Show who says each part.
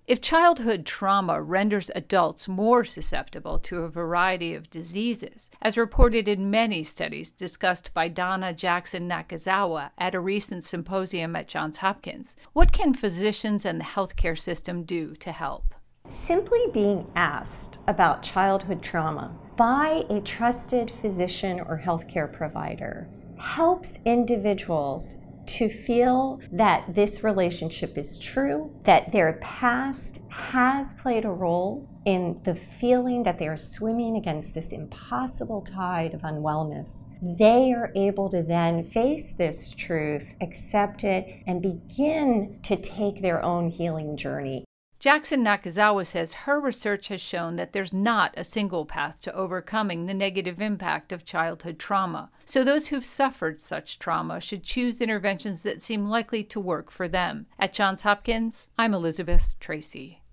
Speaker 1: If childhood trauma renders adults more susceptible to a variety of diseases, as reported in many studies discussed by Donna Jackson Nakazawa at a recent symposium at Johns Hopkins, what can physicians and the healthcare system do to help?
Speaker 2: Simply being asked about childhood trauma by a trusted physician or healthcare provider helps individuals to feel that this relationship is true, that their past has played a role in the feeling that they are swimming against this impossible tide of unwellness. They are able to then face this truth, accept it, and begin to take their own healing journey.
Speaker 1: Jackson Nakazawa says her research has shown that there's not a single path to overcoming the negative impact of childhood trauma. So those who've suffered such trauma should choose interventions that seem likely to work for them. At Johns Hopkins, I'm Elizabeth Tracy.